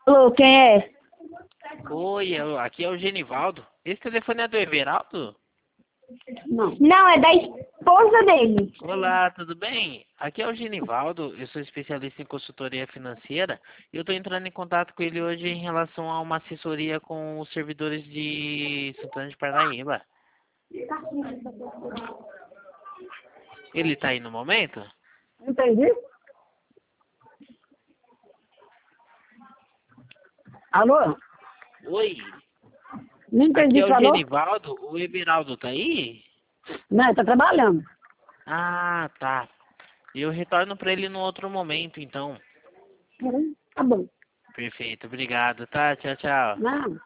Alô, quem é? Oi, aqui é o Genivaldo. Esse telefone é do Everaldo? Não, é da esposa dele. Olá, tudo bem? Aqui é o Genivaldo, eu sou especialista em consultoria financeira e eu estou entrando em contato com ele hoje em relação a uma assessoria com os servidores de Santana de Parnaíba. Ele está aí no momento? Entendi. Alô? Oi, Não aqui entendi o é que o falou? Genivaldo, o Everaldo tá aí? Não, ele tá trabalhando. Ah, tá. Eu retorno para ele no outro momento, então. Tá bom. Perfeito, obrigado, tá? Tchau, tchau. Não.